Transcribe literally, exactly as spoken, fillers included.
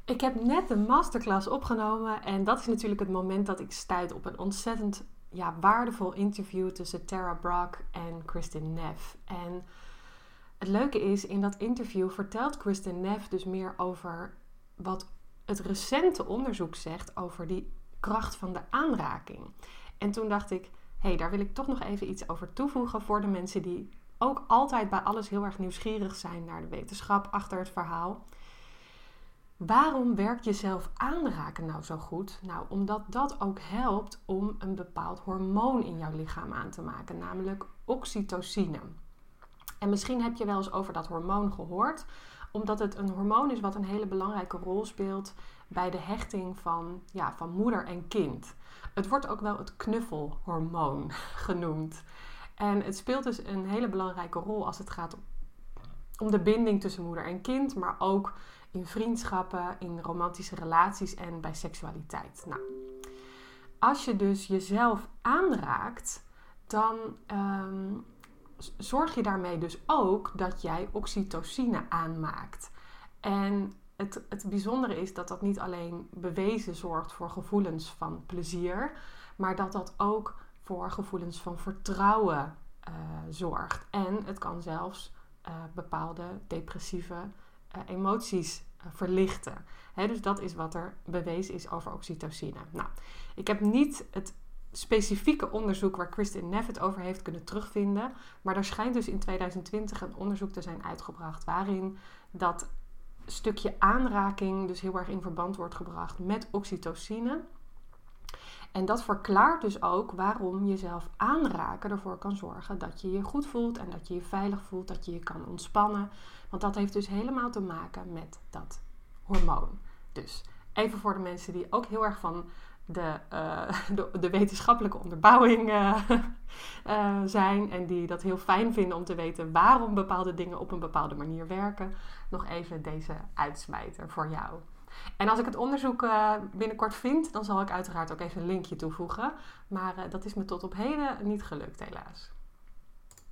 Ik heb net de masterclass opgenomen en dat is natuurlijk het moment dat ik stuit op een ontzettend ja, waardevol interview tussen Tara Brach en Kristin Neff. En het leuke is, in dat interview vertelt Kristin Neff dus meer over wat het recente onderzoek zegt over die kracht van de aanraking. En toen dacht ik, hé, hey, daar wil ik toch nog even iets over toevoegen voor de mensen die ook altijd bij alles heel erg nieuwsgierig zijn naar de wetenschap achter het verhaal. Waarom werkt jezelf aanraken nou zo goed? Nou, omdat dat ook helpt om een bepaald hormoon in jouw lichaam aan te maken, namelijk oxytocine. En misschien heb je wel eens over dat hormoon gehoord, omdat het een hormoon is wat een hele belangrijke rol speelt bij de hechting van, ja, van moeder en kind. Het wordt ook wel het knuffelhormoon genoemd. En het speelt dus een hele belangrijke rol als het gaat om de binding tussen moeder en kind, maar ook in vriendschappen, in romantische relaties en bij seksualiteit. Nou, als je dus jezelf aanraakt, dan um, zorg je daarmee dus ook dat jij oxytocine aanmaakt. En het, het bijzondere is dat dat niet alleen bewezen zorgt voor gevoelens van plezier, maar dat dat ook voor gevoelens van vertrouwen uh, zorgt. En het kan zelfs uh, bepaalde depressieve uh, emoties uh, verlichten. He, dus dat is wat er bewezen is over oxytocine. Nou, ik heb niet het specifieke onderzoek waar Kristin Neff het over heeft kunnen terugvinden. Maar er schijnt dus in tweeduizend twintig een onderzoek te zijn uitgebracht waarin dat stukje aanraking dus heel erg in verband wordt gebracht met oxytocine. En dat verklaart dus ook waarom jezelf aanraken ervoor kan zorgen dat je je goed voelt en dat je je veilig voelt, dat je je kan ontspannen. Want dat heeft dus helemaal te maken met dat hormoon. Dus even voor de mensen die ook heel erg van de, uh, de, de wetenschappelijke onderbouwing uh, uh, zijn en die dat heel fijn vinden om te weten waarom bepaalde dingen op een bepaalde manier werken. Nog even deze uitsmijter voor jou. En als ik het onderzoek uh, binnenkort vind, dan zal ik uiteraard ook even een linkje toevoegen. Maar uh, dat is me tot op heden niet gelukt, helaas.